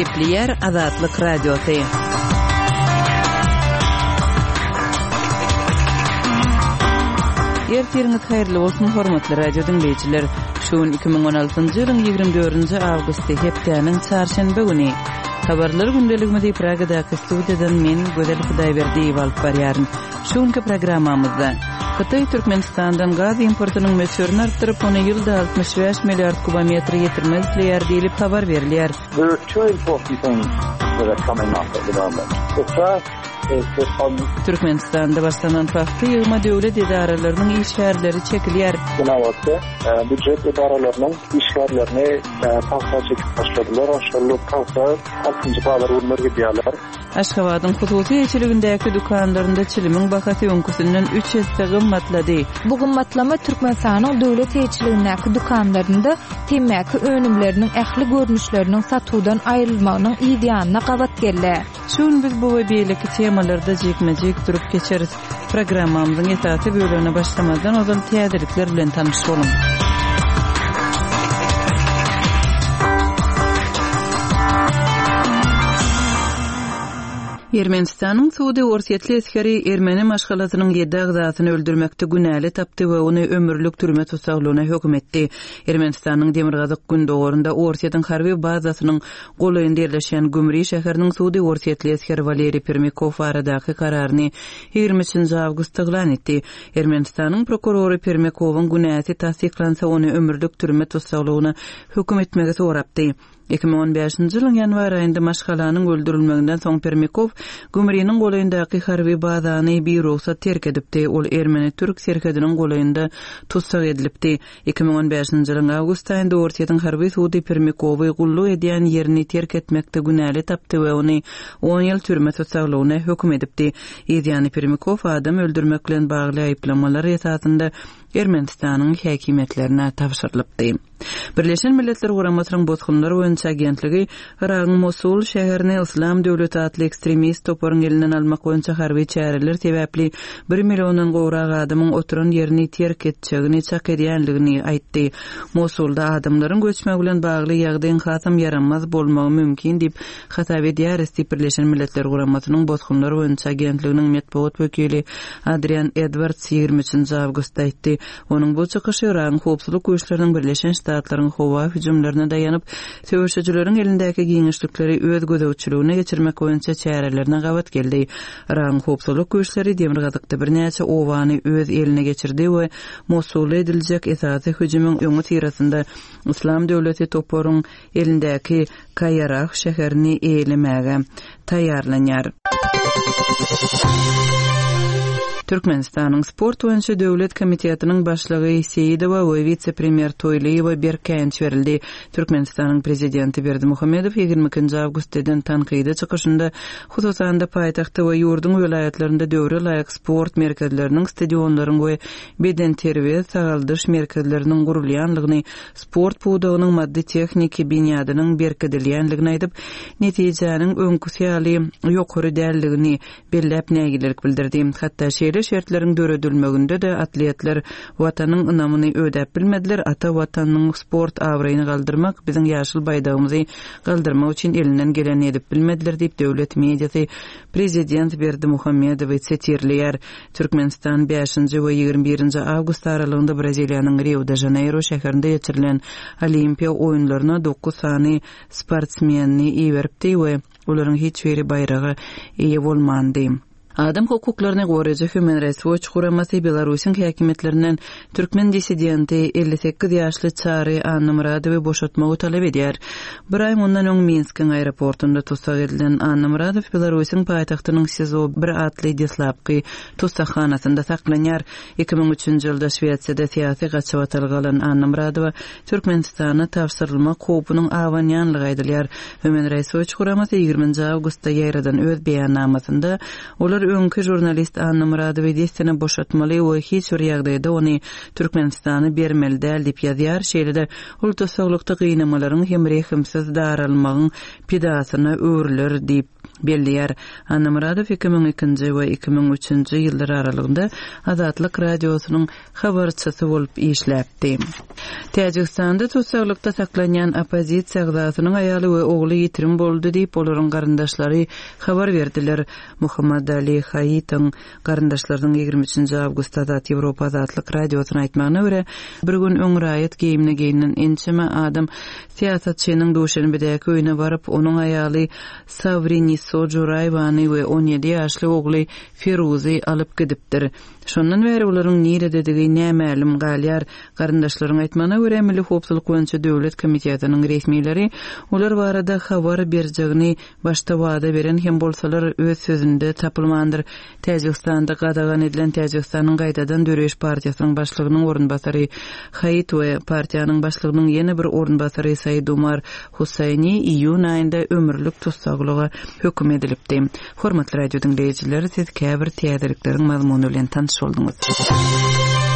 Gepleyer Azatlyk Radiosu. Ertiriniz hayırlı olsun hormatly radio dinleyijiler. Şuun 2016-njy ýylyň 24-nji awgusty hepdeniň çarşamba güni. Habarlar gündeliginde Pragadaky studiýadan men Gözel Hudaýberdiýew alyp barýaryn. Şuňky programmamyzda Xitay Türkmenistandan gaz importynyň meşhuryny artdyryp, ony ýylda 65 milliard kubometr ýetirmez diýer diýilip habar berilýär. There are two important things that are coming up at the moment. The first is that Türkmenistanda başlanan paxta ýygyma döwlet idaralarynyň işgärleri çekilýär. Ýa-da büdjet idaralarynyň işgärlerini paxta çekip başladylar. Aşgaly paxta 6-njy bazar urmary diýerler. Aşgabatyň hususy eçiligindäki dukanlarynda çilimiň bahasy öňküsinden 3 hesse gymmatlady. Bu gymmatlama Türkmenistanyň döwlet eçiligindäki dukanlarynda temäki önümleriniň ähli görnüşleriniň satuwdan aýrylmagynyň ideýanyna gabat geldi. Şuň biz bu we beýleki temalarda jekmejek durup geçeriz. Programmamyzyň etaty bölümine başlamadan ozal täzelikler bilen tanış bolun. Ermenistanyň Suudi Orsetli eskeri Ermeni maşgalatynyň 7 agzatyny öldürmekde günäli tapdy we ony ömürlük türme tutsaglygyna hökm etdi. Ermenistanyň Demirgazyk gündogorunda Orsetň harby bazasynyň golayynda ýerleşen Gümri şäheriniň Suudi Orsetli eskeri Valeri Permikov aradaky kararyny 23-nji awgustda elan etdi. Ermenistanyň prokurory Permikowyň günäsi tasdiklansa ony ömürlük türme tutsaglygyna hökm etmegi sorapdy. 2015-nji ýylyň ýanwar aýynda maşgalanyň öldürilmeginden soň Permikov Gümriň golayyndaky harby bazany bir ruhsat terk edipdi. Ol Ermeni türk serkediniň golayynda tutsak edilipdi. 2015-nji ýylyň awgust aýynda Orsetň harby sudy Permikowy gullu edýän ýerini terk etmekde günäli tapdy we ony 10 ýyl türme tutsaklygyna hökm edipdi. Ýa-ni Permikov adam öldürmek bilen bagly aýplamalar esasında Ermenistanyň häkimetlerine tapşyrylypdy. Birleşen Milletler Guramatynyň bozgunlar boýunça agentligi Iragyň Mosul şäherini Islam döwleti atly ekstremist toparyň elinden almak boýunça harby çäreler sebäpli 1 million gowrak adamyň oturan ýerini terk etjegini çak edýänligini aýtdy. Mosulda adamlaryň göçmegi bilen bagly ýagdaýyň hasam yaranmaz bolmagy mümkin diýip hatap edýär. Birleşen Milletler Guramatynyň bozgunlar boýunça agentliginiň medeniýet wekili Adrian Edwards 23-nji awgustda aýtdy. Onuň bu çykyşy Iragyň howpsuzlyk güýçleriniň Birleşen Ştatlaryň howa hüjümlerine daýanyp, söwüşçüleriň elindäki giňişlikleri öz gözegçiligine geçirmek boýunça çärelerine gabat geldi. Iragyň howpsuzlyk güýçleri Demirgazykda birnäçe owany öz eline geçirdi we Mosul ediljek esasy hüjümüň öňü tirasynda Islam döwleti toparyň elindäki Kayarak şäherini eýlemäge taýýarlanýar. Türkmenistanyň sport boýunça döwlet komitetining başlygy Seýidowa we vice-premier Toýlaýewa berkäňç berildi. Türkmenistanyň prezidenti Berdimuhammedow 22-nji awgustdan tanqydy çykyşynda hususanda paýtagty we ýurdun welaýatlarynda döwre laýyk sport merkezleriniň, stadionlaryň we beden terbiýe sagaldyş merkezleriniň gurulýanlygyny, sport budagynyň maddi texniki binýadynyň berkedilýänligini aýdyp, netijäniň öňküsi ýaly ýokary däldigini belläp nägilik bildirdi. Hatda şertleriň döredilmeginde de atletler watanyň ynamyny ödäp bilmediler. Ata watanyň sport awraýyny galdyrmak, biziň ýaşyl baýdagymyzy galdyrmak üçin elinden geleni edip bilmediler diýip döwlet mediýasy prezident Berdimuhammedow setirleýär. Türkmenistan 5-nji we 21-nji awgust aralygynda Braziliýanyň Rio de Janeiro şäherinde ýetirilen Olimpiýa oýunlaryna 9 sany sportsmenni iýeripdi we olaryň hiç biri bayragy eýe bolmandy. Adam hukuklaryny goraýjy Human Rights Watch guramasy Belarusyň häkimetlerinden türkmen dissidenti 58 ýaşly Çary Anna Muradowy boşatmagy talap edýär. Bir ay mundan öň Minskiň aeroportunda tutsak edilen Anna Muradow Belarusyň paýtagtynyň SIZO 1 atly Deslapky tutsakhanasynda saklanýar. 2003-nji ýylda Şwetsiýada syýasy gaçyp alynan Anna Muradowa Türkmenistana tapşyrylmak howpunyň awanýanlygy aýdylýar. Human Rights Watch guramasy 20-nji awgustda ýaýradan öz beýannamasynda öňkü jurnalist Anna Muradowy destini boşatmaly we hiç bir ýagdaýda ony Türkmenistana bermeli däl diýip ýazýar. Şeýle-de ultusaglykda gynamalaryň hem rehimsiz daralmagyň pidasyna öwrüler diýip Belliýär. Anna Muradov 2002 we 2003 ýyllar aralygynda Azatlyk radiosynyň habarçysy bolup işläpdi. Täjikistanda tutsaqlykda saklanýan opozisiýa gdasynyň aýaly we ogly ýitirim boldy diýip olaryň garyndaşlary habar berdiler. Muhammad Ali Haýytyň garyndaşlarynyň 23 awgustda Azat Ýewropa Azatlyk radiosyna aýtmagyna görä, bir gün öňraýat geyimine geyinen ençeme adam siýasatçynyň duşanbedäki öýüne baryp onuň aýaly Savrini Sojuraýwany we 17 ýaşly ogly Firuzy alyp gidipdir. Şondan beri olaryň nirede nämälim galýar. Garyndaşlaryň aýtmagyna görä, Milli Howpsuzlyk boýunça döwlet komitetynyň resmiýleri olar barada habar berjegini başda wada beren hem bolsalar öz sözünde tapylmandyr. Täjikistanda gadagan edilen Täjikistanyň gaýdadan döreş partiýasynyň başlygynyň orunbasary Haýyt we partiýanyň başlygynyň ýene bir orunbasary Said Umar Husayni iýun aýynda ömürlük tutsaglyga hökm edilipdi. Hormatly radio dinleýijiler, siz käbir täzelikleriň mazmuny bilen tanış boldunuz.